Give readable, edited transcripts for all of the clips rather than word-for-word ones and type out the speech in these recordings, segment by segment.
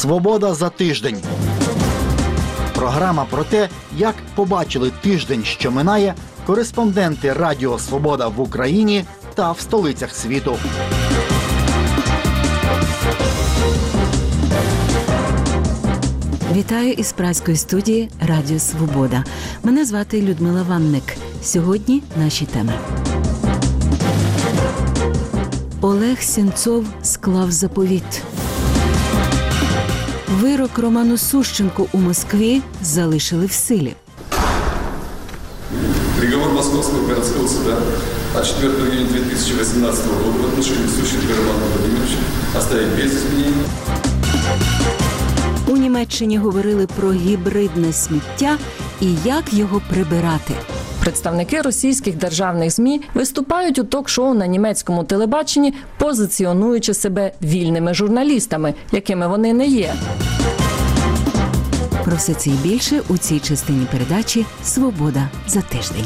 «Свобода за тиждень». Програма про те, як побачили тиждень, що минає, кореспонденти Радіо Свобода в Україні та в столицях світу. Вітаю із празької студії Радіо Свобода. Мене звати Людмила Ванник. Сьогодні наші теми. Олег Сенцов склав заповіт. Вирок Роману Сущенку у Москві залишили в силі. Приговор Московского городского суда от 4 июня 2018 года в отношении Сущенко Романа Владимировича оставить без изменений. У Німеччині говорили про гібридне сміття і як його прибирати. Представники російських державних ЗМІ виступають у ток-шоу на німецькому телебаченні, позиціонуючи себе вільними журналістами, якими вони не є. Про все це і більше у цій частині передачі «Свобода за тиждень».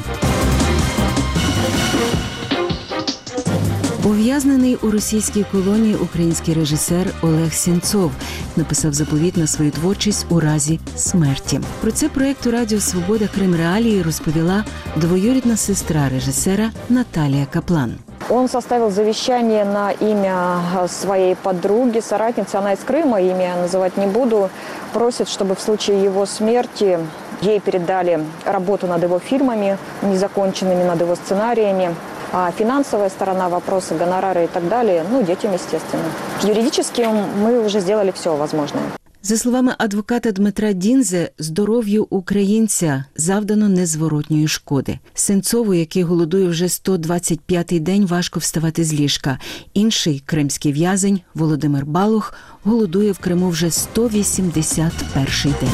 Ув'язнений у російській колонії український режисер Олег Сенцов написав заповіт на свою творчість у разі смерті. Про це проєкту «Радіо Свобода. Крим Реалії» розповіла двоюрідна сестра режисера Наталія Каплан. Он составил завещание на имя своей подруги, соратницы. Она из Крыма, имя я называть не буду. Просит, чтобы в случае его смерти ей передали работу над его фильмами, незаконченными, над его сценариями. А финансовая сторона, вопросы, гонорары и так далее, детям, естественно. Юридически мы уже сделали все возможное. За словами адвоката Дмитра Дінзе, здоров'ю українця завдано незворотньої шкоди. Сенцову, який голодує вже 125-й день, важко вставати з ліжка. Інший кримський в'язень Володимир Балух голодує в Криму вже 181-й день.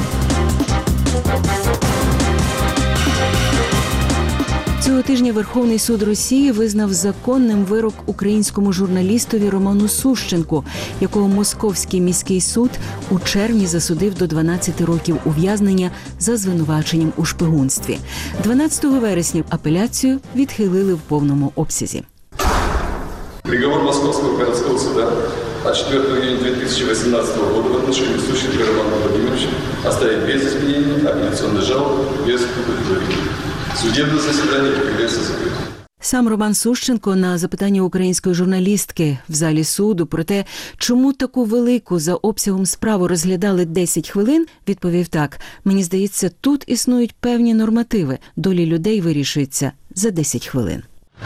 Цього тижня Верховний суд Росії визнав законним вирок українському журналістові Роману Сущенку, якого Московський міський суд у червні засудив до 12 років ув'язнення за звинуваченням у шпигунстві. 12 вересня апеляцію відхилили в повному обсязі. Приговор Московского городского суда от 4 июня 2018 года в отношении Сущенко Романа Владимировича оставить без изменений, апелляционной жалобы без удовлетворения. Судебне засідання відкривається закритим. Сам Роман Сущенко на запитання української журналістки в залі суду про те, чому таку велику за обсягом справу розглядали 10 хвилин, відповів так: «Мені здається, тут існують певні нормативи. Долі людей вирішуються за 10 хвилин».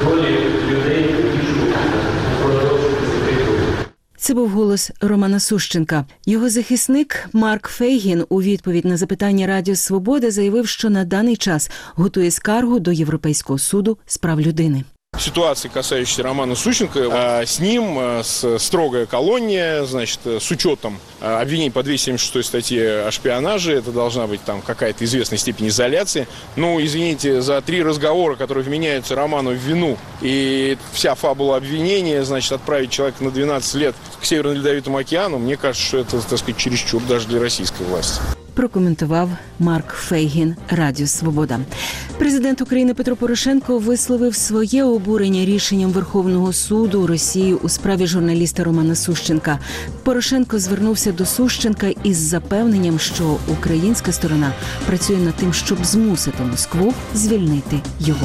Це був голос Романа Сущенка. Його захисник Марк Фейгін у відповідь на запитання Радіо Свобода заявив, що на даний час готує скаргу до Європейського суду з прав людини. Ситуации, касающиеся Романа Сущенко, с ним строгая колония, значит, с учетом обвинений по 276 статье о шпионаже, это должна быть там какая-то известная степень изоляции. Извините, за 3 разговора, которые вменяются Роману в вину, и вся фабула обвинения, значит, отправить человека на 12 лет к Северному Ледовитому океану, мне кажется, что это, так сказать, чересчур даже для российской власти. Прокоментував Марк Фейгін, Радіо Свобода. Президент України Петро Порошенко висловив своє обурення рішенням Верховного суду Росії у справі журналіста Романа Сущенка. Порошенко звернувся до Сущенка із запевненням, що українська сторона працює над тим, щоб змусити Москву звільнити його.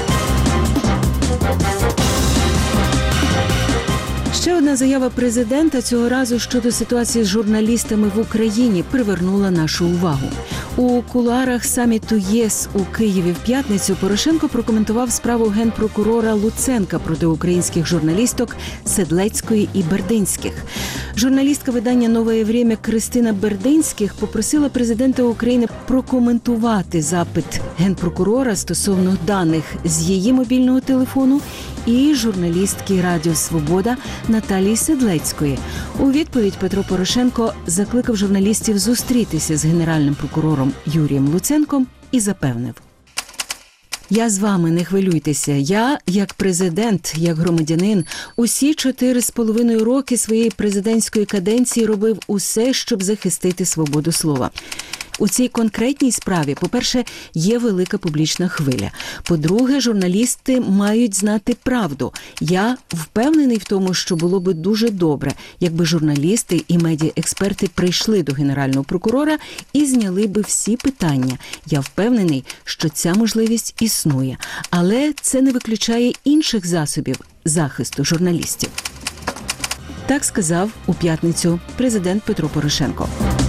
Ще одна заява президента, цього разу щодо ситуації з журналістами в Україні, привернула нашу увагу. У кулуарах саміту ЄС у Києві в п'ятницю Порошенко прокоментував справу генпрокурора Луценка проти українських журналісток Седлецької і Бердинських. Журналістка видання «Нове Время» Кристина Бердинських попросила президента України прокоментувати запит генпрокурора стосовно даних з її мобільного телефону і журналістки Радіо Свобода Наталії Седлецької. У відповідь Петро Порошенко закликав журналістів зустрітися з генеральним прокурором Юрієм Луценком і запевнив: «Я з вами, не хвилюйтеся. Я, як президент, як громадянин, усі 4,5 роки своєї президентської каденції робив усе, щоб захистити свободу слова. У цій конкретній справі, по-перше, є велика публічна хвиля. По-друге, журналісти мають знати правду. Я впевнений в тому, що було би дуже добре, якби журналісти і медіаексперти прийшли до Генерального прокурора і зняли би всі питання. Я впевнений, що ця можливість існує. Але це не виключає інших засобів захисту журналістів. Так сказав у п'ятницю президент Петро Порошенко.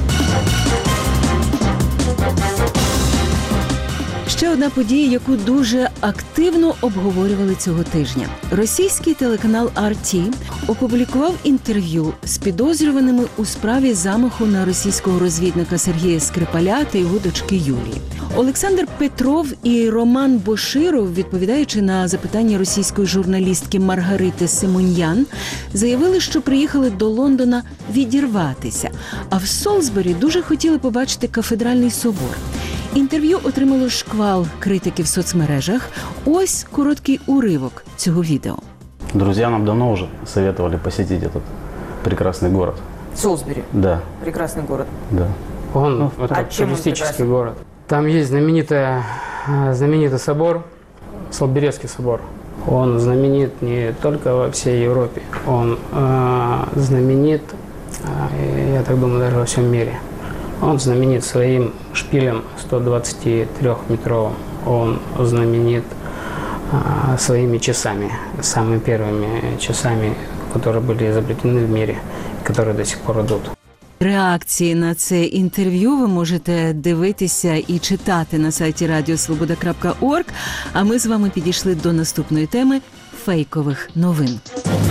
Ще одна подія, яку дуже активно обговорювали цього тижня. Російський телеканал RT опублікував інтерв'ю з підозрюваними у справі замаху на російського розвідника Сергія Скрипаля та його дочки Юлії. Олександр Петров і Роман Боширов, відповідаючи на запитання російської журналістки Маргарити Симоньян, заявили, що приїхали до Лондона відірватися, а в Солсбері дуже хотіли побачити кафедральний собор. Інтерв'ю отримало шквал критики в соцмережах. Ось короткий уривок цього відео. Друзья нам давно уже советовали посетить этот прекрасный город. Солсбери. Да, Прекрасный город. да. Он А чем он туристический прекрасен? город. Там есть знаменитый собор, Солсберийский собор. Он знаменит не только во всей Европе, он знаменит, я так думаю, даже во всем мире. Он знаменит своим шпилем 123-метровым. Он знаменит своими часами, самыми первыми часами, которые были изобретены в мире, которые до сих пор идут. Реакції на це інтерв'ю ви можете дивитися і читати на сайті radiosvoboda.org, а ми з вами підійшли до наступної теми – фейкових новин.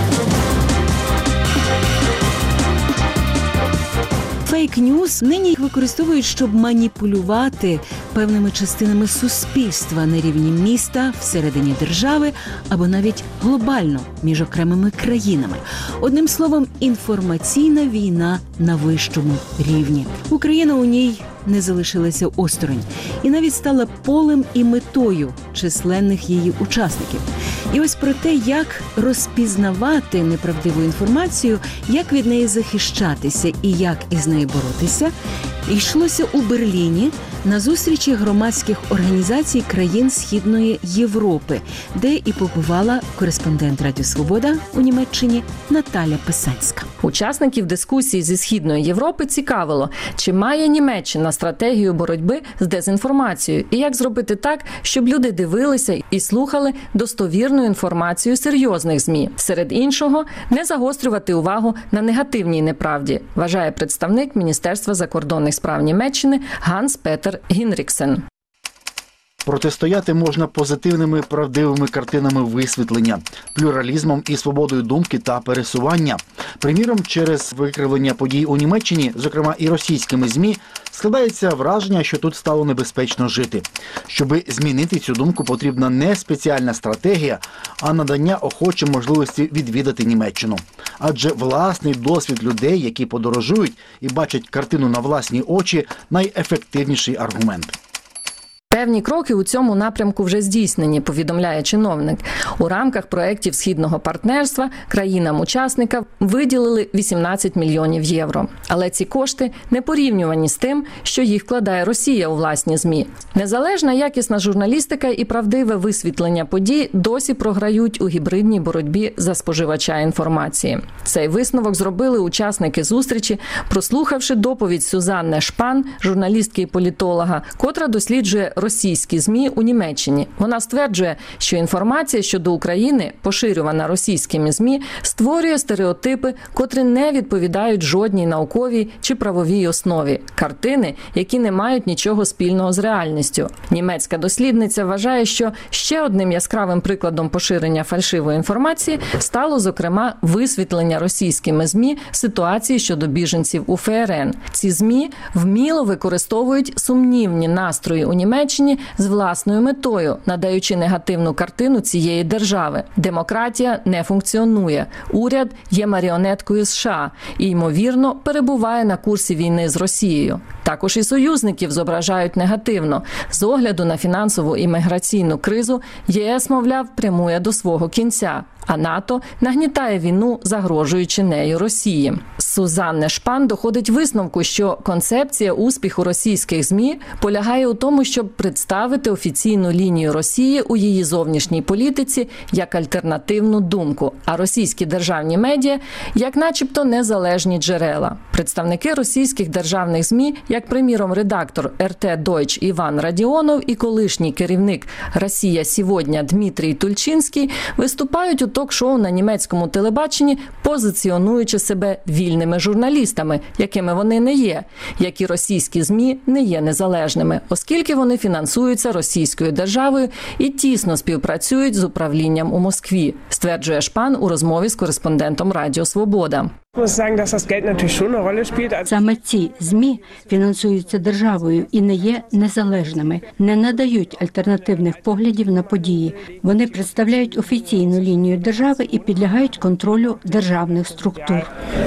Фейк-ньюс нині використовують, щоб маніпулювати певними частинами суспільства на рівні міста, всередині держави або навіть глобально між окремими країнами. Одним словом, інформаційна війна на вищому рівні. Україна у ній не залишилася осторонь і навіть стала полем і метою численних її учасників. І ось про те, як розпізнавати неправдиву інформацію, як від неї захищатися і як із нею боротися, йшлося у Берліні на зустрічі громадських організацій країн Східної Європи, де і побувала кореспондент Радіо Свобода у Німеччині Наталя Писанська. Учасників дискусії зі Східної Європи цікавило, чи має Німеччина стратегію боротьби з дезінформацією і як зробити так, щоб люди дивилися і слухали достовірну інформацію серйозних ЗМІ. Серед іншого, не загострювати увагу на негативній неправді, вважає представник Міністерства закордонних справ Німеччини Ганс Петер Гінріксен. Протистояти можна позитивними, правдивими картинами висвітлення, плюралізмом і свободою думки та пересування. Приміром, через викривлення подій у Німеччині, зокрема і російськими ЗМІ, складається враження, що тут стало небезпечно жити. Щоби змінити цю думку, потрібна не спеціальна стратегія, а надання охочим можливості відвідати Німеччину. Адже власний досвід людей, які подорожують і бачать картину на власні очі, найефективніший аргумент. Певні кроки у цьому напрямку вже здійснені, повідомляє чиновник. У рамках проєктів Східного партнерства країнам-учасникам виділили 18 мільйонів євро. Але ці кошти не порівнювані з тим, що їх вкладає Росія у власні ЗМІ. Незалежна якісна журналістика і правдиве висвітлення подій досі програють у гібридній боротьбі за споживача інформації. Цей висновок зробили учасники зустрічі, прослухавши доповідь Сюзанни Шпан, журналістки і політолога, котра досліджує російські ЗМІ у Німеччині. Вона стверджує, що інформація щодо України, поширювана російськими ЗМІ, створює стереотипи, котрі не відповідають жодній науковій чи правовій основі. Картини, які не мають нічого спільного з реальністю. Німецька дослідниця вважає, що ще одним яскравим прикладом поширення фальшивої інформації стало, зокрема, висвітлення російськими ЗМІ ситуації щодо біженців у ФРН. Ці ЗМІ вміло використовують сумнівні настрої у Німеччині з власною метою, надаючи негативну картину цієї держави. Демократія не функціонує. Уряд є маріонеткою США і, ймовірно, перебуває на курсі війни з Росією. Також і союзників зображають негативно. З огляду на фінансову і міграційну кризу ЄС, мовляв, прямує до свого кінця, а НАТО нагнітає війну, загрожуючи нею Росії. З Сузанне Шпан доходить висновку, що концепція успіху російських ЗМІ полягає у тому, щоб представити офіційну лінію Росії у її зовнішній політиці як альтернативну думку, а російські державні медіа як начебто незалежні джерела. Представники російських державних ЗМІ, як приміром редактор РТ Deutsch Іван Радіонов і колишній керівник «Росія сьогодні» Дмитрій Тульчинський, виступають у ток-шоу на німецькому телебаченні, позиціонуючи себе вільними журналістами, якими вони не є, як і російські ЗМІ не є незалежними, оскільки вони фінансуються російською державою і тісно співпрацюють з управлінням у Москві, стверджує Шпан у розмові з кореспондентом Радіо Свобода. Саме ці ЗМІ фінансуються державою і не є незалежними, не надають альтернативних поглядів на події. Вони представляють офіційну лінію держави і підлягають контролю державних структур.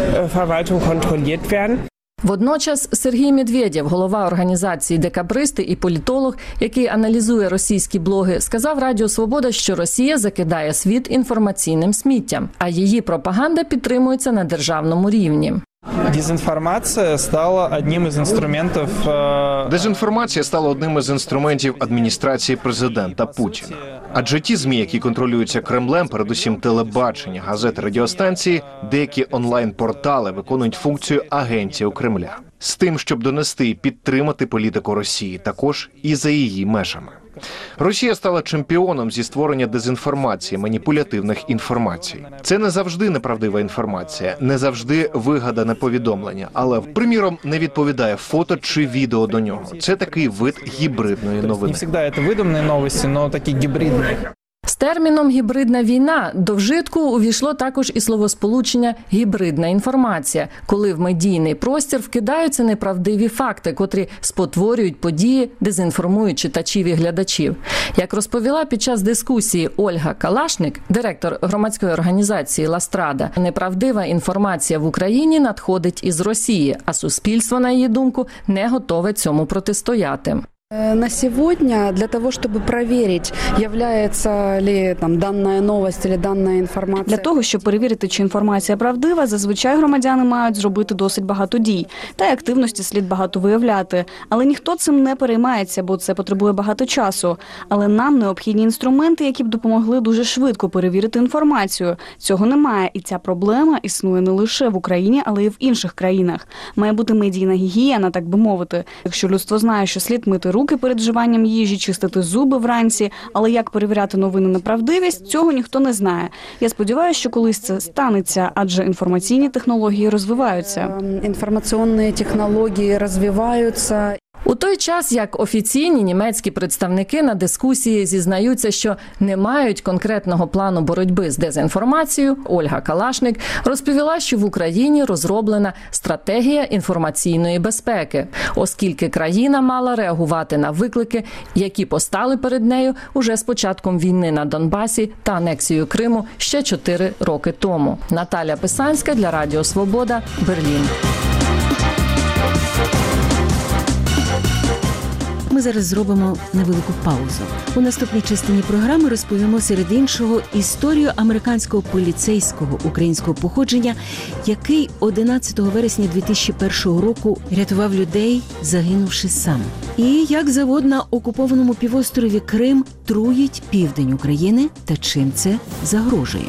Водночас Сергій Медведєв, голова організації «Декабристи» і політолог, який аналізує російські блоги, сказав Радіо Свобода, що Росія закидає світ інформаційним сміттям, а її пропаганда підтримується на державному рівні. Дезінформація стала одним із інструментів. Дезінформація стала одним із інструментів адміністрації президента Путіна. Адже ті ЗМІ, які контролюються Кремлем, передусім телебачення, газети, радіостанції, деякі онлайн-портали виконують функцію агентів Кремля. З тим, щоб донести і підтримати політику Росії, також і за її межами. Росія стала чемпіоном зі створення дезінформації, маніпулятивних інформацій. Це не завжди неправдива інформація, не завжди вигадане повідомлення, але, приміром, не відповідає фото чи відео до нього. Це такий вид гібридної новини. Не завжди це видумані новості, але такі гібридні. З терміном «гібридна війна» до вжитку увійшло також і словосполучення «гібридна інформація», коли в медійний простір вкидаються неправдиві факти, котрі спотворюють події, дезінформують читачів і глядачів. Як розповіла під час дискусії Ольга Калашник, директор громадської організації «Ластрада», неправдива інформація в Україні надходить із Росії, а суспільство, на її думку, не готове цьому протистояти. На сегодня для того, чтобы проверить, является ли там данная новость или данная інформація. Для того, щоб перевірити, чи інформація правдива, зазвичай громадяни мають зробити досить багато дій. Та й активності слід багато виявляти. Але ніхто цим не переймається, бо це потребує багато часу. Але нам необхідні інструменти, які б допомогли дуже швидко перевірити інформацію. Цього немає, і ця проблема існує не лише в Україні, але й в інших країнах. Має бути медійна гігієна, так би мовити. Якщо людство знає, що слід мити руки перед вживанням їжі, чистити зуби вранці, але як перевіряти новини на правдивість, цього ніхто не знає. Я сподіваюся, що колись це станеться, адже інформаційні технології розвиваються. Інформаційні технології розвиваються. У той час, як офіційні німецькі представники на дискусії зізнаються, що не мають конкретного плану боротьби з дезінформацією, Ольга Калашник розповіла, що в Україні розроблена стратегія інформаційної безпеки, оскільки країна мала реагувати на виклики, які постали перед нею уже з початком війни на Донбасі та анексією Криму ще 4 роки тому. Наталя Писанська для Радіо Свобода, Берлін. Ми зараз зробимо невелику паузу. У наступній частині програми розповімо серед іншого історію американського поліцейського українського походження, який 11 вересня 2001 року рятував людей, загинувши сам. І як завод на окупованому півострові Крим труїть південь України та чим це загрожує.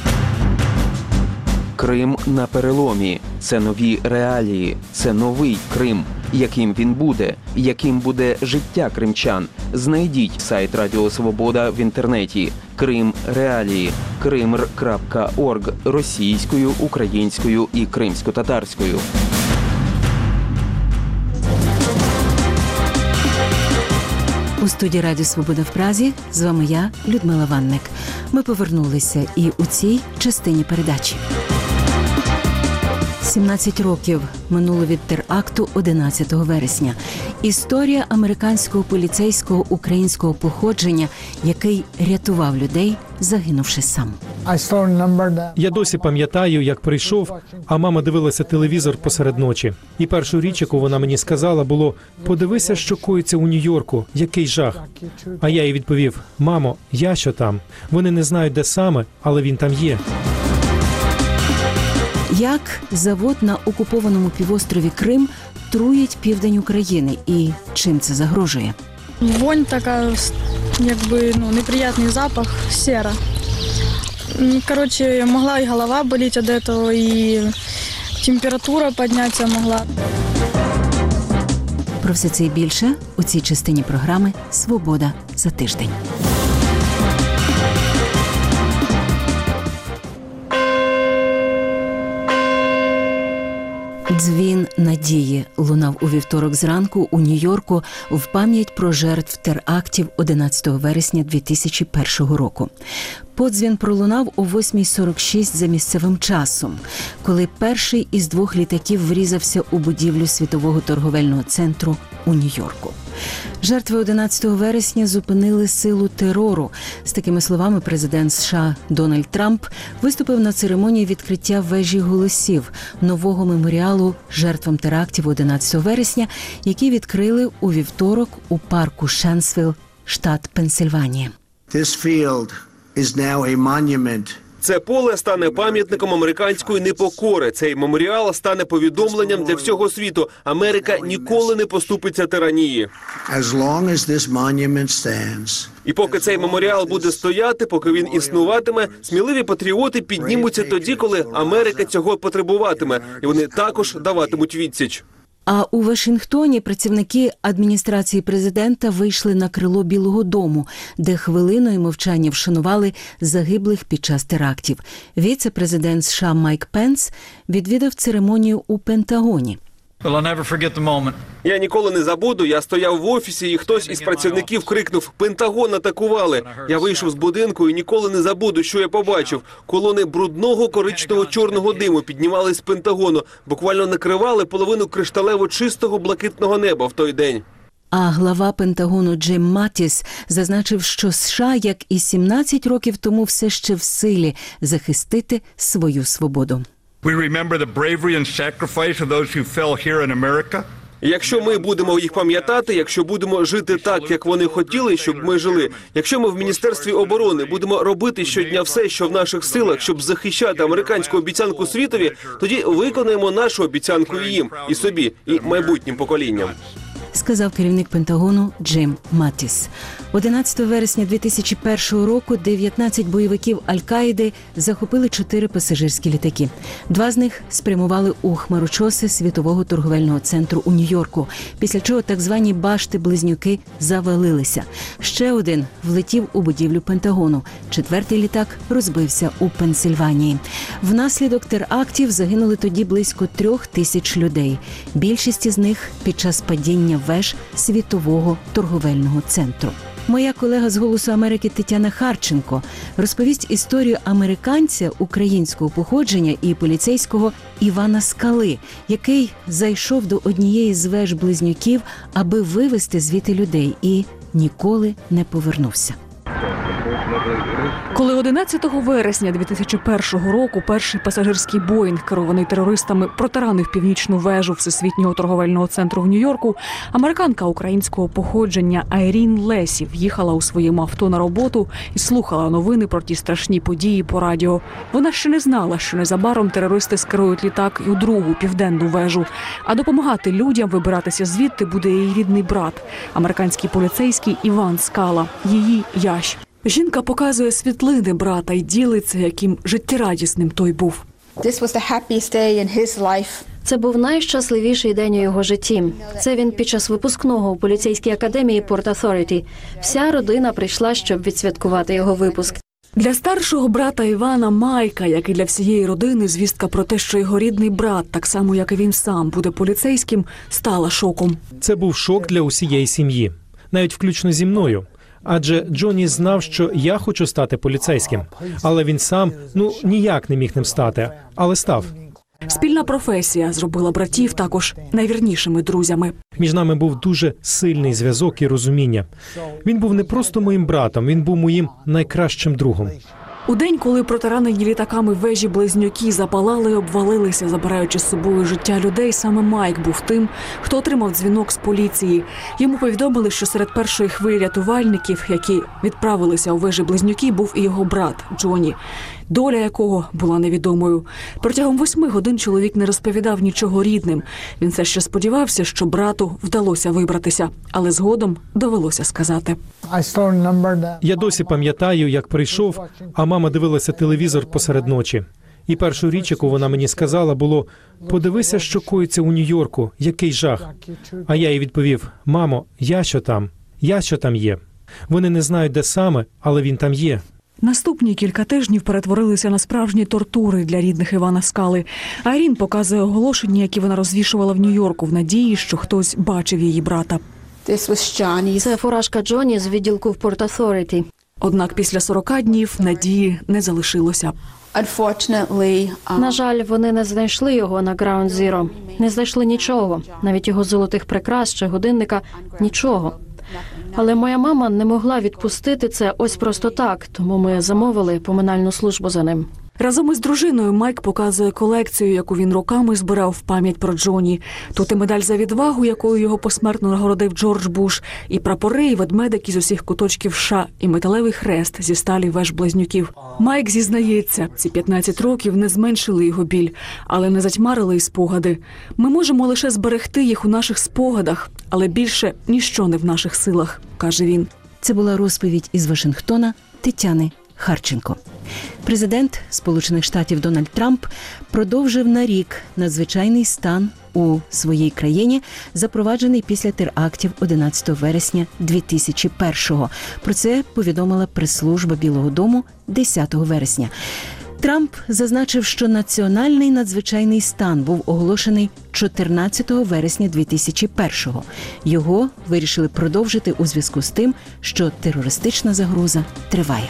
Крим на переломі. Це нові реалії. Це новий Крим. Яким він буде? Яким буде життя кримчан? Знайдіть сайт Радіо Свобода в інтернеті. Крим реалії. krimr.org російською, українською і кримсько-татарською. У студії Радіо Свобода в Празі з вами я, Людмила Ванник. Ми повернулися і у цій частині передачі. 17 років минуло від теракту 11 вересня. Історія американського поліцейського українського походження, який рятував людей, загинувши сам. Я досі пам'ятаю, як прийшов, а мама дивилася телевізор посеред ночі. І першу річ, яку вона мені сказала, було: «Подивися, що коїться у Нью-Йорку, який жах». А я їй відповів: «Мамо, я що там? Вони не знають, де саме, але він там є». Як завод на окупованому півострові Крим труїть південь України і чим це загрожує? Вонь така, якби, неприятний запах, сера. Короче, могла і голова боліти від цього, і температура піднятися могла. Про все це і більше у цій частині програми «Свобода за тиждень». Дзвін надії лунав у вівторок зранку у Нью-Йорку в пам'ять про жертв терактів 11 вересня 2001 року. Подзвін пролунав о 8:46 за місцевим часом, коли перший із 2 літаків врізався у будівлю Світового торговельного центру у Нью-Йорку. Жертви 11 вересня зупинили силу терору. З такими словами президент США Дональд Трамп виступив на церемонії відкриття вежі голосів нового меморіалу жертвам терактів 11 вересня, який відкрили у вівторок у парку Шенсвілл, штат Пенсильванія. Це поле стане пам'ятником американської непокори. Цей меморіал стане повідомленням для всього світу. Америка ніколи не поступиться тиранії. І поки цей меморіал буде стояти, поки він існуватиме, сміливі патріоти піднімуться тоді, коли Америка цього потребуватиме. І вони також даватимуть відсіч. А у Вашингтоні працівники адміністрації президента вийшли на крило Білого дому, де хвилиною мовчання вшанували загиблих під час терактів. Віце-президент США Майк Пенс відвідав церемонію у Пентагоні. Я ніколи не забуду, я стояв в офісі, і хтось із працівників крикнув: «Пентагон атакували!». Я вийшов з будинку і ніколи не забуду, що я побачив. Колони брудного коричнево-чорного диму піднімались з Пентагону, буквально накривали половину кришталево чистого блакитного неба в той день. А глава Пентагону Джим Матіс зазначив, що США, як і 17 років тому, все ще в силі захистити свою свободу. Якщо ми будемо їх пам'ятати, якщо будемо жити так, як вони хотіли, щоб ми жили, якщо ми в Міністерстві оборони будемо робити щодня все, що в наших силах, щоб захищати американську обіцянку світові, тоді виконаємо нашу обіцянку і їм, і собі, і майбутнім поколінням. Сказав керівник Пентагону Джим Матіс. 11 вересня 2001 року 19 бойовиків Аль-Каїди захопили 4 пасажирські літаки. 2 з них спрямували у хмарочоси Світового торговельного центру у Нью-Йорку, після чого так звані башти-близнюки завалилися. Ще один влетів у будівлю Пентагону. 4-й літак розбився у Пенсильванії. Внаслідок терактів загинули тоді близько 3000 людей. Більшість з них під час падіння веж Світового торговельного центру. Моя колега з «Голосу Америки» Тетяна Харченко розповість історію американця українського походження і поліцейського Івана Скали, який зайшов до однієї з веж-близнюків, аби вивезти звідти людей, і ніколи не повернувся. Коли 11 вересня 2001 року перший пасажирський Боїнг, керований терористами, протаранив північну вежу Всесвітнього торговельного центру в Нью-Йорку, американка українського походження Айрін Лесів їхала у своєму авто на роботу і слухала новини про ті страшні події по радіо. Вона ще не знала, що незабаром терористи скерують літак і у другу південну вежу. А допомагати людям вибиратися звідти буде її рідний брат, американський поліцейський Іван Скала, її Ящ. Жінка показує світлини брата і ділиться, яким життєрадісним той був. Це був найщасливіший день у його житті. Це він під час випускного у поліцейській академії Порт Authority. Вся родина прийшла, щоб відсвяткувати його випуск. Для старшого брата Івана Майка, як і для всієї родини, звістка про те, що його рідний брат, так само як і він сам, буде поліцейським, стала шоком. Це був шок для усієї сім'ї, навіть включно зі мною. Адже Джонні знав, що я хочу стати поліцейським. Але він сам, ніяк не міг ним стати, але став. Спільна професія зробила братів також найвірнішими друзями. Між нами був дуже сильний зв'язок і розуміння. Він був не просто моїм братом, він був моїм найкращим другом. У день, коли протаранені літаками вежі-близнюки запалали і обвалилися, забираючи з собою життя людей, саме Майк був тим, хто отримав дзвінок з поліції. Йому повідомили, що серед першої хвилі рятувальників, які відправилися у вежі-близнюки, був і його брат Джоні, доля якого була невідомою. Протягом 8 годин чоловік не розповідав нічого рідним. Він все ще сподівався, що брату вдалося вибратися, але згодом довелося сказати. Я досі пам'ятаю, як прийшов, а мама дивилася телевізор посеред ночі. І першу річ, яку вона мені сказала, було: «Подивися, що коїться у Нью-Йорку, який жах». А я їй відповів: «Мамо, я що там є. Вони не знають, де саме, але він там є». Наступні кілька тижнів перетворилися на справжні тортури для рідних Івана Скали. Айрін показує оголошення, які вона розвішувала в Нью-Йорку в надії, що хтось бачив її брата. Це фуражка Джоні з відділку в Порт Authority. Однак після 40 днів надії не залишилося. На жаль, вони не знайшли його на Ground Zero. Не знайшли нічого, навіть його золотих прикрас чи годинника – нічого. Але моя мама не могла відпустити це ось просто так, тому ми замовили поминальну службу за ним. Разом із дружиною Майк показує колекцію, яку він роками збирав в пам'ять про Джоні. Тут і медаль за відвагу, якою його посмертно нагородив Джордж Буш, і прапори, і ведмедики з усіх куточків США, і металевий хрест зі сталі веж-близнюків. Майк зізнається, ці 15 років не зменшили його біль, але не затьмарили й спогади. Ми можемо лише зберегти їх у наших спогадах, але більше ніщо не в наших силах, каже він. Це була розповідь із Вашингтона Тетяни Харченко. Президент Сполучених Штатів Дональд Трамп продовжив на рік надзвичайний стан у своїй країні, запроваджений після терактів 11 вересня 2001-го. Про це повідомила прес-служба Білого дому 10 вересня. Трамп зазначив, що національний надзвичайний стан був оголошений 14 вересня 2001-го. Його вирішили продовжити у зв'язку з тим, що терористична загроза триває.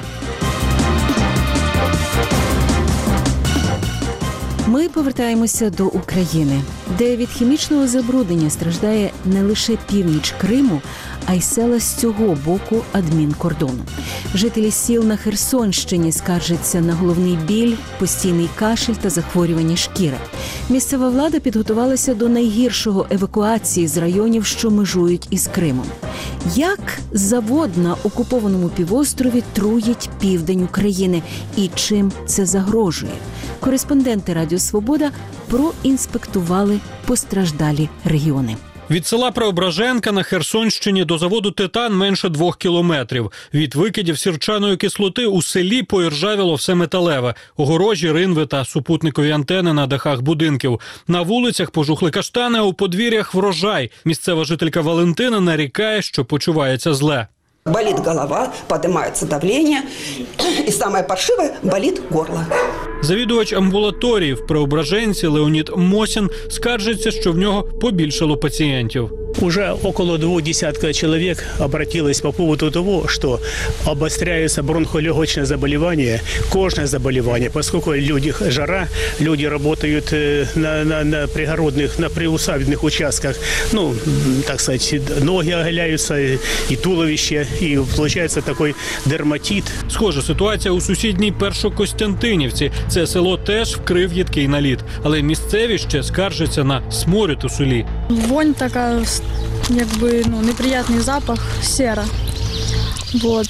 Ми повертаємося до України, де від хімічного забруднення страждає не лише північ Криму, а й села з цього боку адмінкордону. Жителі сіл на Херсонщині скаржаться на головний біль, постійний кашель та захворювання шкіри. Місцева влада підготувалася до найгіршого евакуації з районів, що межують із Кримом. Як завод на окупованому півострові труїть південь України і чим це загрожує? Кореспонденти Радіо Свобода проінспектували постраждалі регіони. Від села Преображенка на Херсонщині до заводу «Титан» менше 2 кілометрів. Від викидів сірчаної кислоти у селі поіржавіло все металеве. Огорожі, ринви та супутникові антени на дахах будинків. На вулицях пожухли каштани, а у подвір'ях врожай. Місцева жителька Валентина нарікає, що почувається зле. Болит голова, поднимается давление, и самое паршивое – болит горло. Завідувач амбулаторії в Преображенці Леонід Мосін скаржиться, що в нього побільшало пацієнтів. Уже около 20 человек обратилось по поводу того, что обостряется бронхолегочное заболевание, кожное заболевание, поскольку люди жара, люди работают на пригородных, на приусадебных участках, так сказать, ноги оголяются, и туловище, и получается такой дерматит. Схожа ситуація у сусідній Першокостянтинівці. Це село теж вкрив їдкий наліт, але місцеві ще скаржаться на сморід у селі. Вонь така, якби, неприятний запах, сера. Вот.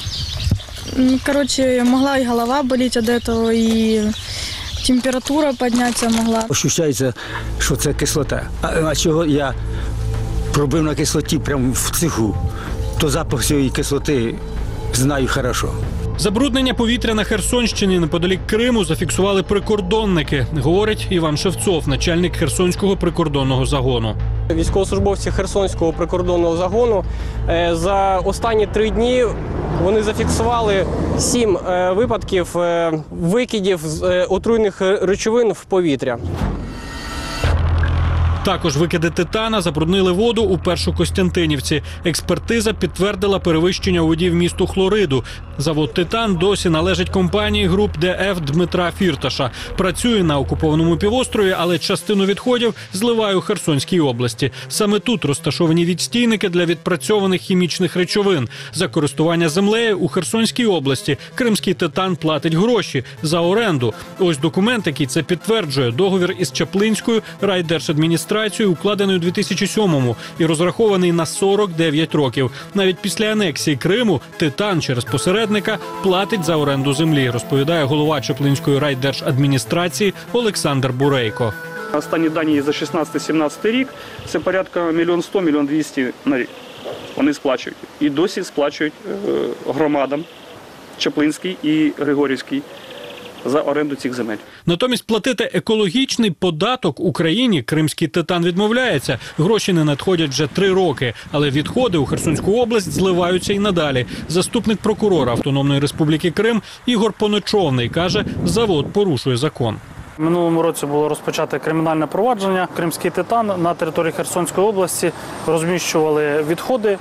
Короче, могла и голова болеть от этого, и температура подняться могла. Ощущається, що це кислота. А чого я пробив на кислоті прямо в цеху, то запах цієї кислоти знаю хорошо. Забруднення повітря на Херсонщині неподалік Криму зафіксували прикордонники, говорить Іван Шевцов, начальник Херсонського прикордонного загону. Військовослужбовці Херсонського прикордонного загону за останні 3 дні вони зафіксували 7 випадків викидів отруйних речовин в повітря. Також викиди титана забруднили воду у Першокостянтинівці. Експертиза підтвердила перевищення у воді вмісту хлориду. Завод «Титан» досі належить компанії груп ДФ Дмитра Фірташа. Працює на окупованому півострові, але частину відходів зливає у Херсонській області. Саме тут розташовані відстійники для відпрацьованих хімічних речовин. За користування землею у Херсонській області кримський «Титан» платить гроші за оренду. Ось документ, який це підтверджує. Договір із Чаплинською райдержадміністрацією укладений у 2007-му і розрахований на 49 років. Навіть після анексії Криму «Титан» через посередника платить за оренду землі, розповідає голова Чаплинської райдержадміністрації Олександр Бурейко. Останні дані за 16-17 рік – це порядка 1 100 000 – 1 200 000 на рік. Вони сплачують. І досі сплачують громадам Чаплинській і Григорівській за оренду цих земель. Натомість платити екологічний податок Україні кримський «Титан» відмовляється. Гроші не надходять вже 3 роки, але відходи у Херсонську область зливаються і надалі. Заступник прокурора Автономної Республіки Крим Ігор Поночовний каже, завод порушує закон. В минулому році було розпочато кримінальне провадження. Кримський «Титан» на території Херсонської області розміщували відходи,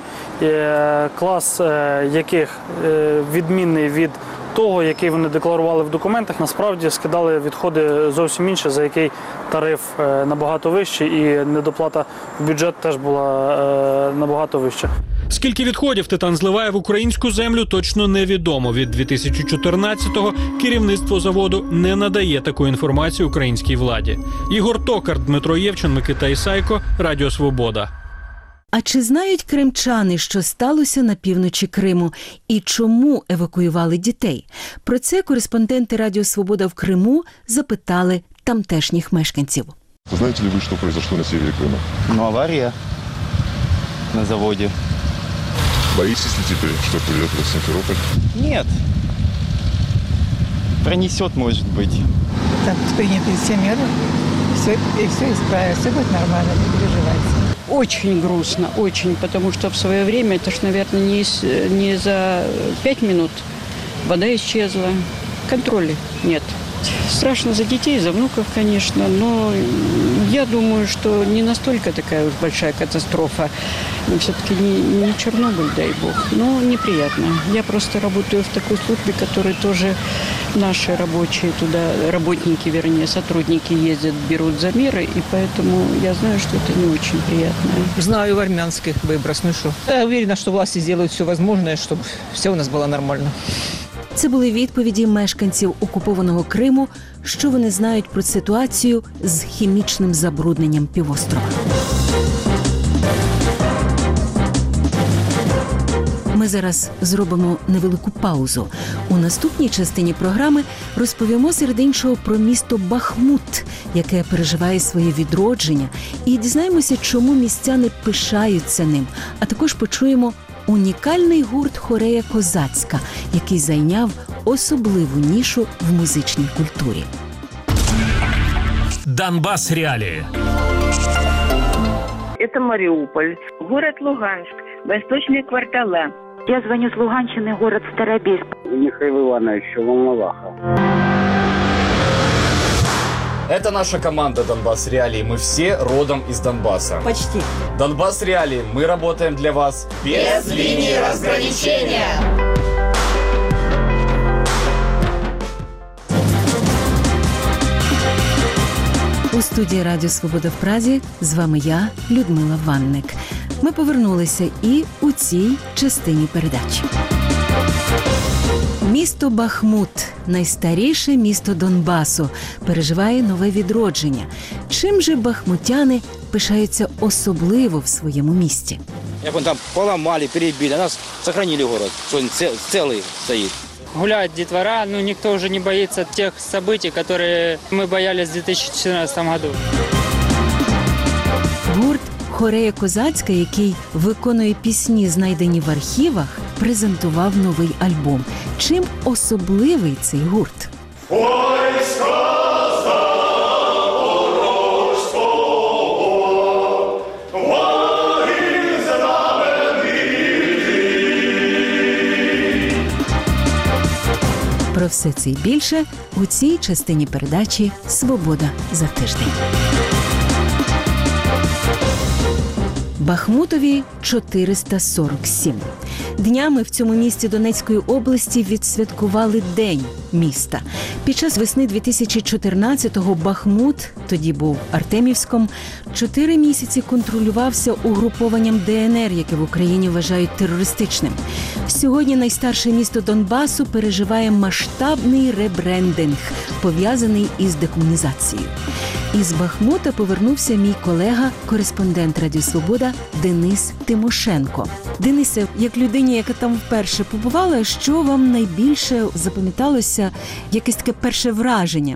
клас яких відмінний від того, який вони декларували в документах. Насправді скидали відходи зовсім інші, за який тариф набагато вищий і недоплата в бюджет теж була набагато вища. Скільки відходів «Титан» зливає в українську землю, точно невідомо. Від 2014-го керівництво заводу не надає таку інформацію українській владі. Ігор Токар, Дмитро Євчен, Микита Ісайко, Радіо Свобода. А чи знають кримчани, що сталося на півночі Криму і чому евакуювали дітей? Про це кореспонденти Радіо Свобода в Криму запитали тамтешніх мешканців. Знаете ли вы, что произошло на севере Крыма? Авария на заводе. Боитесь ли теперь, что придет в Симферополь? Нет. Пронесет, может быть. Там приняты все меры, и все исправится, все будет нормально, не переживайте. Очень грустно, очень, потому что в свое время, это ж, наверное, не за 5 минут вода исчезла, контроля нет. Страшно за детей, за внуков, конечно, но я думаю, что не настолько такая уж большая катастрофа. Все-таки не Чернобыль, дай бог, но неприятно. Я просто работаю в такой службе, которой тоже наши рабочие туда, работники, вернее, сотрудники ездят, берут замеры, и поэтому я знаю, что это не очень приятно. Знаю армянских выброс, ну что. Я уверена, что власти сделают все возможное, чтобы все у нас было нормально. Це були відповіді мешканців окупованого Криму, що вони знають про ситуацію з хімічним забрудненням півострова. Ми зараз зробимо невелику паузу. У наступній частині програми розповімо серед іншого про місто Бахмут, яке переживає своє відродження, і дізнаємося, чому містяни пишаються ним, а також почуємо унікальний гурт «Хорея Козацька», який зайняв особливу нішу в музичній культурі. Донбасс реалии. Это Мариуполь, город Луганск, восточные квартала. Я звоню с Луганщины, город Старобельск. Михаил Иванович, Волноваха. Это наша команда «Донбасс Реалии». Мы все родом из Донбасса. Почти. «Донбасс Реалии». Мы работаем для вас без линии разграничения. У студії Радіо Свобода в Празі з вами я, Людмила Ванник. Ми повернулися і у цій частині передачі. Місто Бахмут, найстаріше місто Донбасу, переживає нове відродження. Чим же бахмутяни пишаються особливо в своєму місті? Як вони там поламали, перебили, а нас сохранили город, що він цілий стоїть. Гуляет детвора, но никто уже не боится тех событий, которые мы боялись в 2014 году. Гурт «Хорея Козацька», який виконує пісні, знайдені в архівах, презентував новий альбом. Чим особливий цей гурт? Про все це і більше у цій частині передачі «Свобода за тиждень». Бахмутові 447. Днями в цьому місті Донецької області відсвяткували День міста. Під час весни 2014-го Бахмут, тоді був Артемівськом, 4 місяці контролювався угрупованням ДНР, яке в Україні вважають терористичним. Сьогодні найстарше місто Донбасу переживає масштабний ребрендинг, пов'язаний із декомунізацією. Із Бахмута повернувся мій колега, кореспондент Радіо Свобода Денис Тимошенко. Денисе, як людині, яка там вперше побувала, що вам найбільше запам'яталося, якесь таке перше враження?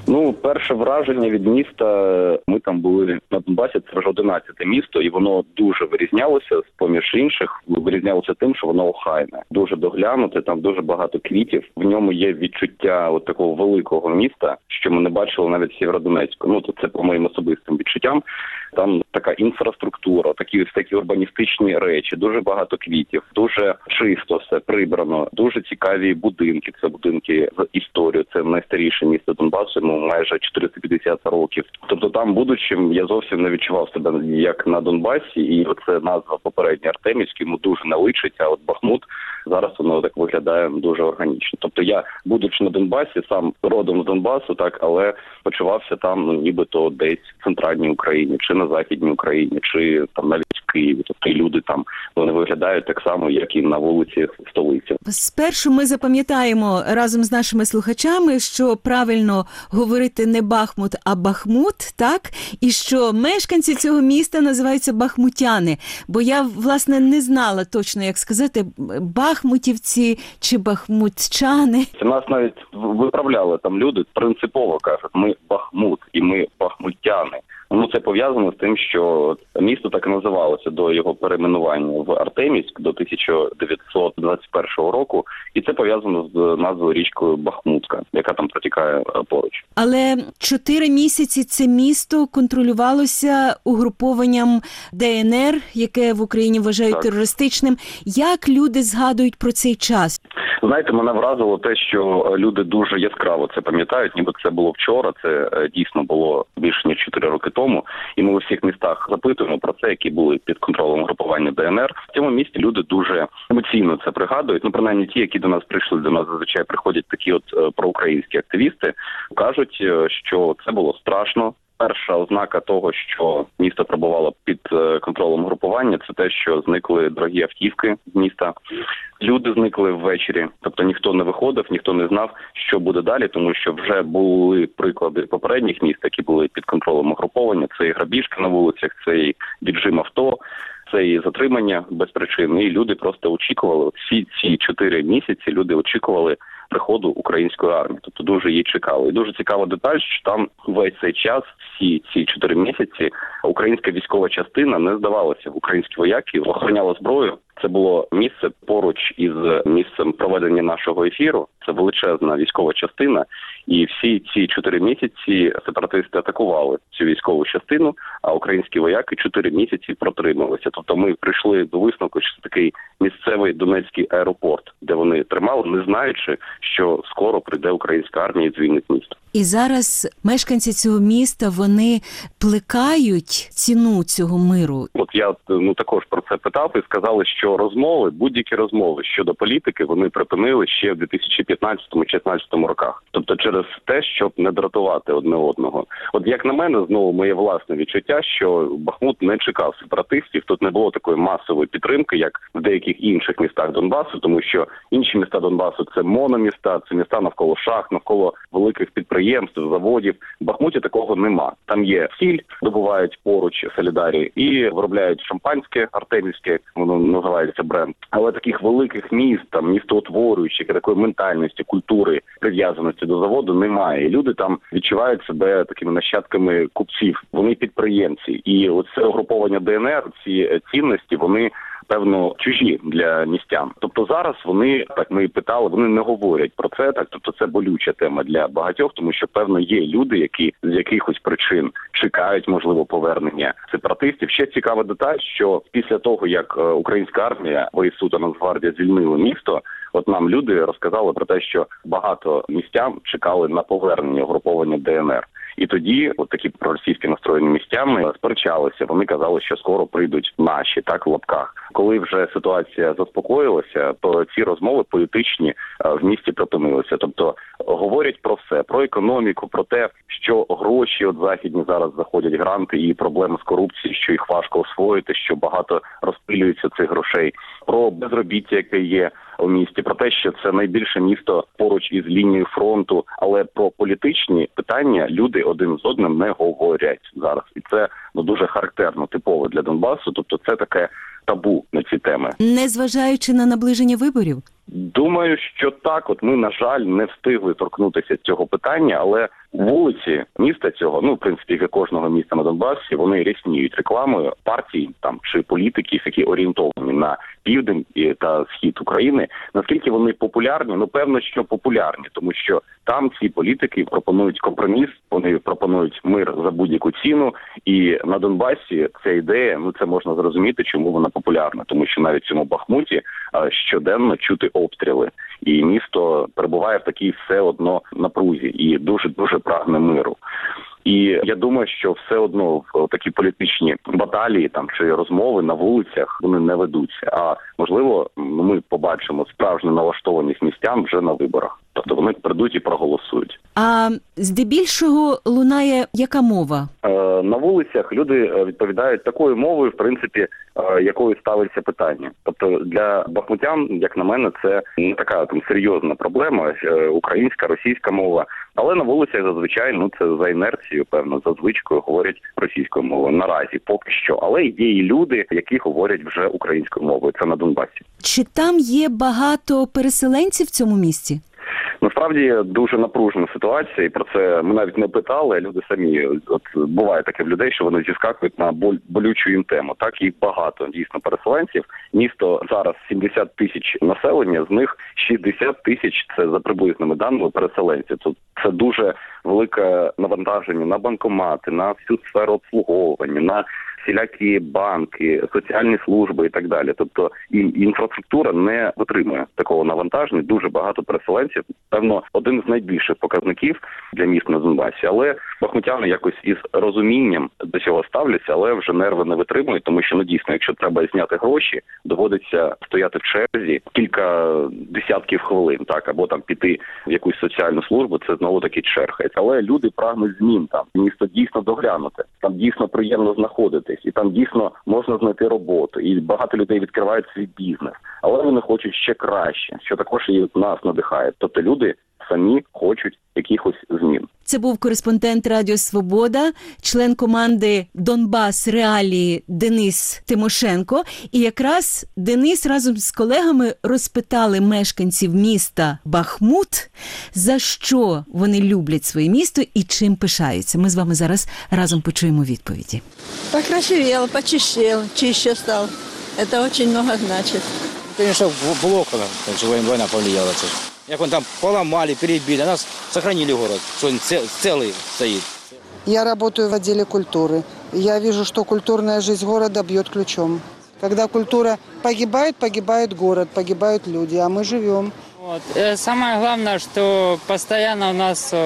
Перше враження від міста, ми там були на Донбасі, це вже 11-те місто, і воно дуже вирізнялося, з-поміж інших, вирізнялося тим, що воно охайне, дуже доглянуте, там дуже багато квітів. В ньому є відчуття от такого великого міста, що ми не бачили навіть в Сєвєродонецьку. Це по моїм особистим відчуттям. Там така інфраструктура, такі урбаністичні речі, дуже багато квітів, дуже чисто все, прибрано, дуже цікаві будинки. Це будинки з історією, це найстаріше місто Донбасу, майже 450 років. Тобто там, будучи, я зовсім не відчував себе як на Донбасі, і оце назва попередня Артемівський, йому дуже не личить, а от Бахмут зараз воно так виглядає дуже органічно. Тобто я, будучи на Донбасі, сам родом з Донбасу, так, але почувався там, нібито десь в центральній Україні, чи на західній Україні, чи там навіть в Києві. Тобто і люди там, вони виглядають так само, як і на вулиці столиці. Спершу ми запам'ятаємо разом з нашими слухачами, що правильно говорити не Бахмут, а Бахмут, так? І що мешканці цього міста називаються бахмутяни. Бо я, власне, не знала точно, як сказати, бахмутівці чи бахмутчани. Нас навіть виправляли там люди, принципово кажуть, ми Бахмут і ми бахмутяни. Це пов'язано з тим, що місто так і називалося до його перейменування в Артемівськ до 1921 року, і це пов'язано з назвою річкою Бахмутка, яка там протікає поруч. Але 4 місяці це місто контролювалося угрупованням ДНР, яке в Україні вважають терористичним. Як люди згадують про цей час? Знаєте, мене вразило те, що люди дуже яскраво це пам'ятають, ніби це було вчора, це дійсно було більше ніж 4 роки тому, і ми у всіх містах запитуємо про це, які були під контролем групування ДНР. В цьому місті люди дуже емоційно це пригадують, принаймні ті, які до нас прийшли, до нас зазвичай приходять такі от проукраїнські активісти, кажуть, що це було страшно. Перша ознака того, що місто перебувало під контролем групування, це те, що зникли дорогі автівки з міста. Люди зникли ввечері, тобто ніхто не виходив, ніхто не знав, що буде далі, тому що вже були приклади попередніх міст, які були під контролем угруповання. Це і грабіжки на вулицях, це і віджим авто, це і затримання без причин. І люди просто очікували, всі ці 4 місяці люди очікували приходу української армії, тобто дуже її чекали. І дуже цікава деталь, що там весь цей час, всі ці 4 місяці, українська військова частина не здавалася. Українські вояки охороняли зброю. Це було місце поруч із місцем проведення нашого ефіру. Це величезна військова частина. І всі ці 4 місяці сепаратисти атакували цю військову частину, а українські вояки 4 місяці протрималися. Тобто ми прийшли до висновку, що це такий місцевий Донецький аеропорт, де вони тримали, не знаючи, що скоро прийде українська армія і звільнить місто. І зараз мешканці цього міста, вони плекають ціну цього миру. От я також про це питав і сказали, що розмови, будь-які розмови щодо політики, вони припинили ще в 2015-2016 роках. Тобто через те, щоб не дратувати одне одного. От як на мене, знову моє власне відчуття, що Бахмут не чекав сепаратистів, тут не було такої масової підтримки, як в деяких інших містах Донбасу, тому що інші міста Донбасу – це мономіста, це міста навколо шахт, навколо великих підприємств, заводів. В Бахмуті такого нема. Там є сіль, добувають поруч солідарі і виробляють шампанське, артемівське, воно називається бренд. Але таких великих міст, там, містоутворюючих, такої ментальності, культури, прив'язаності до заводу немає. І люди там відчувають себе такими нащадками купців. Вони підприємці. І оце угруповання ДНР, ці цінності, вони певно чужі для містян. Тобто зараз вони, так ми і питали, вони не говорять про це, так, тобто це болюча тема для багатьох, тому що певно є люди, які з якихось причин чекають, можливо, повернення сепаратистів. Ще цікава деталь, що після того, як українська армія, ВСУ та Нацгвардія звільнили місто, от нам люди розказали про те, що багато містян чекали на повернення угруповання ДНР. І тоді от такі проросійські настроєні містями сперечалися. Вони казали, що скоро прийдуть наші, так, в лапках. Коли вже ситуація заспокоїлася, то ці розмови політичні в місті припинилися. Тобто говорять про все, про економіку, про те, що гроші от західні зараз заходять, гранти і проблеми з корупцією, що їх важко освоїти, що багато розпилюється цих грошей, про безробіття, яке є у місті, про те, що це найбільше місто поруч із лінією фронту, але про політичні питання люди один з одним не говорять зараз. І це дуже характерно, типово для Донбасу, тобто це таке табу на ці теми. Незважаючи на наближення виборів? Думаю, що так. От ми, на жаль, не встигли торкнутися цього питання, але вулиці міста цього, в принципі, як і кожного міста на Донбасі, вони рясніють рекламою партій там чи політиків, які орієнтовані на південь та схід України. Наскільки вони популярні? Певно, що популярні, тому що там ці політики пропонують компроміс, вони пропонують мир за будь-яку ціну, і на Донбасі ця ідея, це можна зрозуміти, чому вона популярна, тому що навіть в цьому Бахмуті щоденно чути обстріли, і місто перебуває в такій все одно напрузі і дуже прагне миру. І я думаю, що все одно в такі політичні баталії там чи розмови на вулицях вони не ведуться. А можливо, ми побачимо справжню налаштованість містян вже на виборах. Тобто вони прийдуть і проголосують. А здебільшого лунає яка мова? На вулицях люди відповідають такою мовою, в принципі, якою ставиться питання. Тобто для бахмутян, як на мене, це не така серйозна проблема, українська, російська мова. Але на вулицях зазвичай, це за інерцією, певно, за звичкою говорять російською мовою. Наразі поки що. Але є і люди, які говорять вже українською мовою. Це на Донбасі. Чи там є багато переселенців в цьому місті? Насправді дуже напружена ситуація, і про це ми навіть не питали, а люди самі, буває таке в людей, що вони зіскакують на болючу їм тему. Так, їх багато, дійсно, переселенців. Місто зараз 70 тисяч населення, з них 60 тисяч – це за приблизними даними переселенців. Це дуже велике навантаження на банкомати, на всю сферу обслуговування, на всілякі банки, соціальні служби і так далі. Тобто інфраструктура не витримує такого навантаження. Дуже багато переселенців. Певно, один з найбільших показників для міст на Донбасі. Але бахмутяни якось із розумінням до цього ставляться, але вже нерви не витримують, тому що, дійсно, якщо треба зняти гроші, доводиться стояти в черзі кілька десятків хвилин, так, або там піти в якусь соціальну службу, це знову-таки черга. Але люди прагнуть змін там. Місто дійсно доглянуте, там дійсно приємно знаходитись, і там дійсно можна знайти роботу, і багато людей відкривають свій бізнес. Але вони хочуть ще краще, що також і нас надихає. Тобто люди самі хочуть якихось змін. Це був кореспондент Радіо Свобода, член команди «Донбас Реалії» Денис Тимошенко. І якраз Денис разом з колегами розпитали мешканців міста Бахмут, за що вони люблять своє місто і чим пишаються. Ми з вами зараз разом почуємо відповіді. Покрасивел, почищел, чище стал. Это очень много значит. Конечно, блок, война повлияла. Як он там поломали, перебили, а нас сохранили город, что он целый стоит. Я работаю в отделе культуры. Я вижу, что культурная жизнь города бьет ключом. Когда культура погибает, погибает город, погибают люди, а мы живем. Самое главное, что постоянно у нас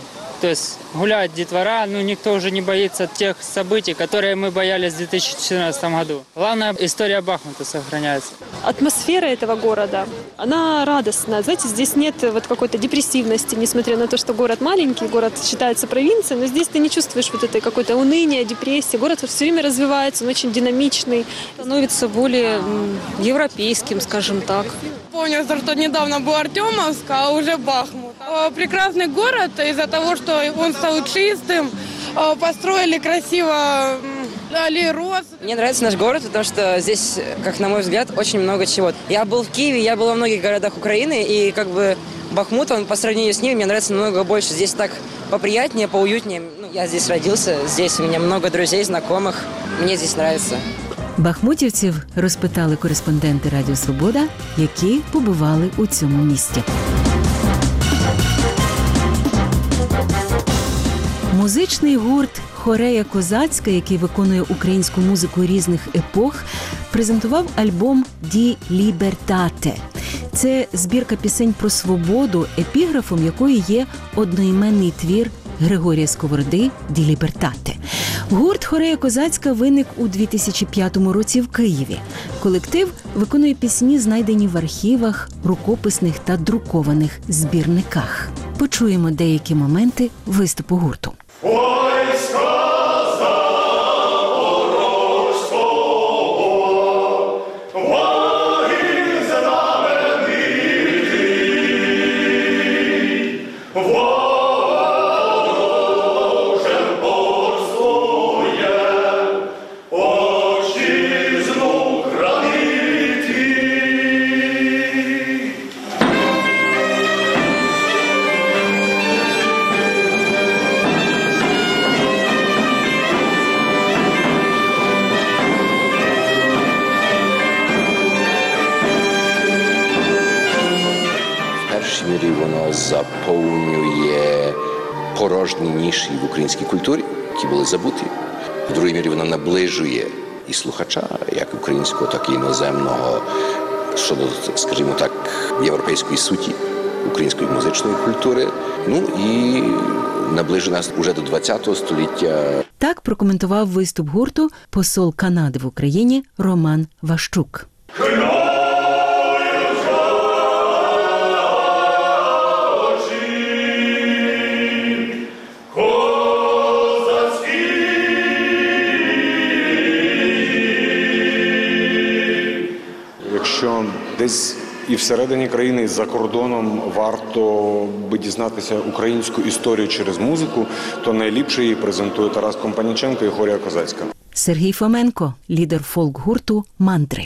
гуляет детвора, никто уже не боится тех событий, которые мы боялись в 2014 году. Главное, история Бахмута сохраняется. Атмосфера этого города, она радостная. Знаете, здесь нет какой-то депрессивности, несмотря на то, что город маленький, город считается провинцией, но здесь ты не чувствуешь этой какой-то уныния, депрессии. Город все время развивается, он очень динамичный. Становится более европейским, скажем так. Помню, что недавно был Артемовск, а уже Бахмут. Прекрасный город из-за того, что он стал чистым, построили красиво аллеи роз. Мне нравится наш город, потому что здесь, как на мой взгляд, очень много чего. Я был в Киеве, я был во многих городах Украины, и Бахмут, он по сравнению с ними, мне нравится намного больше. Здесь так поприятнее, поуютнее. Я здесь родился, здесь у меня много друзей, знакомых. Мне здесь нравится. Бахмутівців розпитали кореспонденти Радіо Свобода, які побували у цьому місті. Музичний гурт «Хорея Козацька», який виконує українську музику різних епох, презентував альбом «Ді Лібертате». Це збірка пісень про свободу, епіграфом якої є одноіменний твір Григорія Сковороди «Ді Лібертате». Гурт «Хорея Козацька» виник у 2005 році в Києві. Колектив виконує пісні, знайдені в архівах, рукописних та друкованих збірниках. Почуємо деякі моменти виступу гурту. Воно заповнює порожні ніші в українській культурі, які були забуті. В другій мірі воно наближує і слухача, як українського, так і іноземного, щодо, скажімо так, європейської суті української музичної культури. Ну і наближує нас уже до ХХ століття. Так прокоментував виступ гурту посол Канади в Україні Роман Ващук. Якщо десь і всередині країни, і за кордоном варто би дізнатися українську історію через музику, то найліпше її презентує Тарас Компаніченко і Хорея Козацька. Сергій Фоменко, лідер фолк-гурту «Мантри».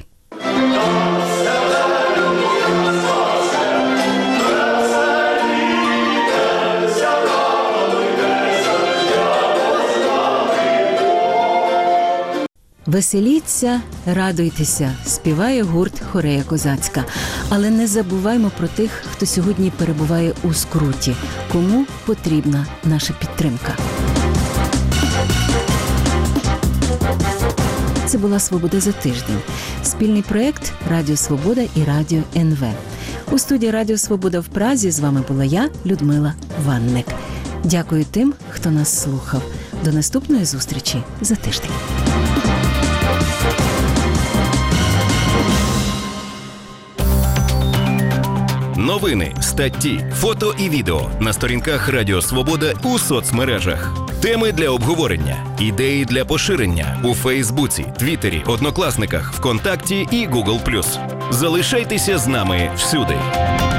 Веселіться, радуйтеся, співає гурт «Хорея Козацька». Але не забуваймо про тих, хто сьогодні перебуває у скруті, кому потрібна наша підтримка. Це була «Свобода за тиждень». Спільний проєкт «Радіо Свобода» і «Радіо НВ». У студії «Радіо Свобода» в Празі з вами була я, Людмила Ванник. Дякую тим, хто нас слухав. До наступної зустрічі за тиждень. Новини, статті, фото і відео на сторінках Радіо Свобода у соцмережах. Теми для обговорення, ідеї для поширення у Фейсбуці, Твіттері, Однокласниках, ВКонтакті і Google+. Залишайтеся з нами всюди.